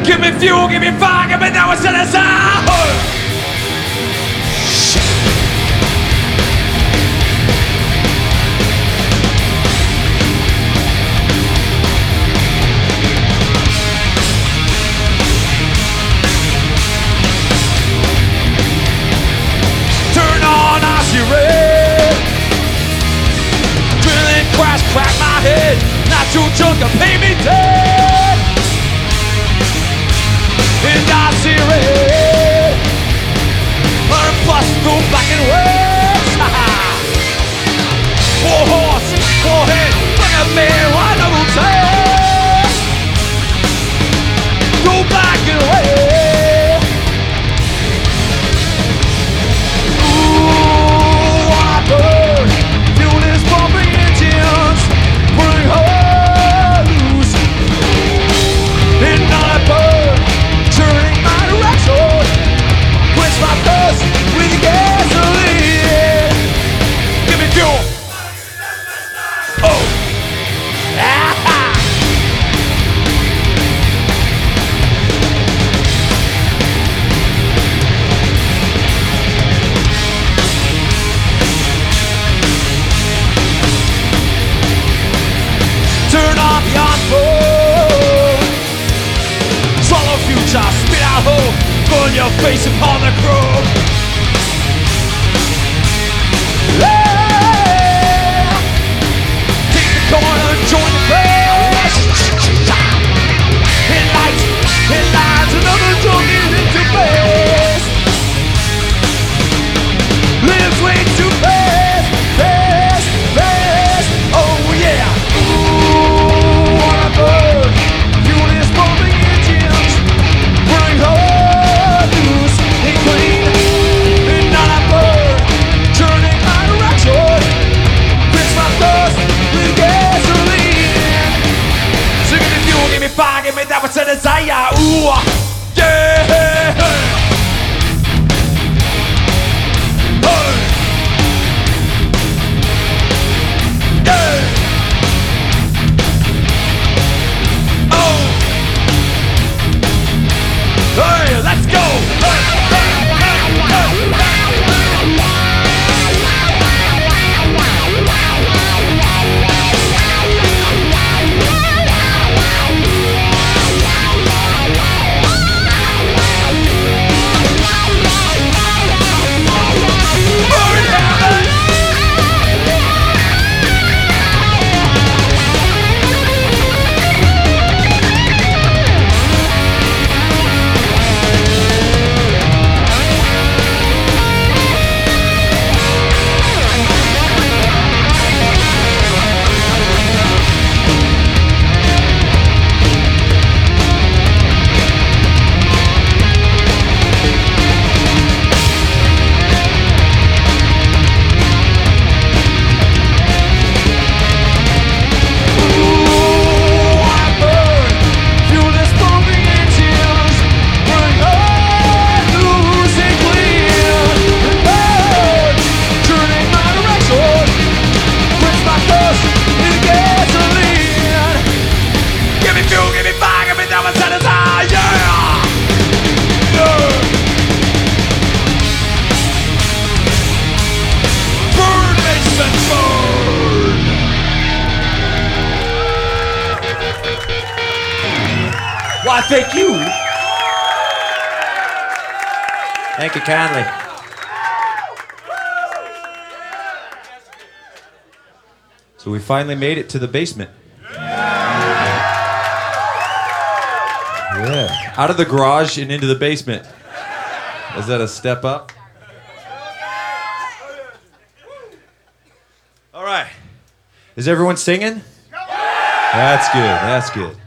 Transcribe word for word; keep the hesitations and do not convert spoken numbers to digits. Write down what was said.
Give me fuel, give me fire, give me now it's in the sound. Turn on Aussie Red. Drilling crash, crack my head. Not too drunk to pay me dead. And I see red. Her bus go black and red. Four horse, four head, like a man, one double tail. Go black and red. Ooh, I burn. Fuel is pumping engines. Bring her loose. And I burn. Turning my direction, quench my thirst with gasoline. Give me fuel. Oh. Ah. Turn off your phone. Swallow future, spit out hope, burn your face upon the chrome. Yeah. Take the corner, join the crash. Headlights, headlines, another junkie into face. Lives way too fast, fast, fast. Oh yeah. Ooh, wanna burn. Fuel is pumping engines. Bring her loose and clean. And not a bird. Turning my direction. Quench my thirst with gasoline. So give me fuel, give me fire, give me that what's a desire. Ooh, yeah. Hey. Yeah. Oh. Hey, let's go. Hey, hey, hey, hey. Burn heaven. Why, thank you. Thank you kindly. So we finally made it to the basement. Yeah. Out of the garage and into the basement. Is that a step up? All right. Is everyone singing? That's good. That's good.